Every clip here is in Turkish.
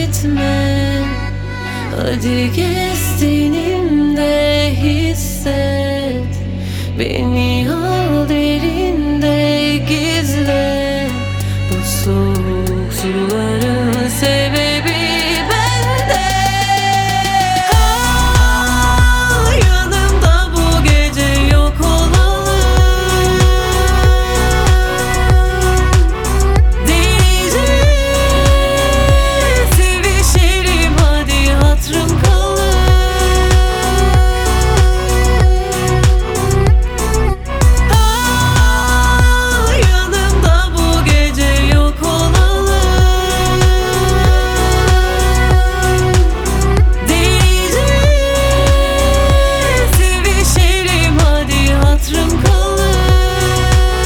gitme. Hadi gezdiğimde hisset. Beni al derinde gizle. Bu soğuk suların sebebi bende. Yanımda bu gece yok olalım. Delice sevişelim, hadi hatırım kalır. Yanımda bu gece yok olalım. Delice sevişelim, hadi hatırım kalır.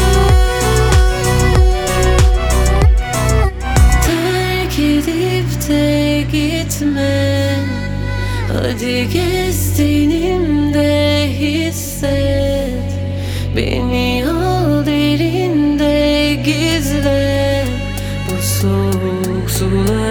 Terk edip de gitme. Hadi gezdiğimde hisset. Beni al derinde gizle. Bu soğuk sular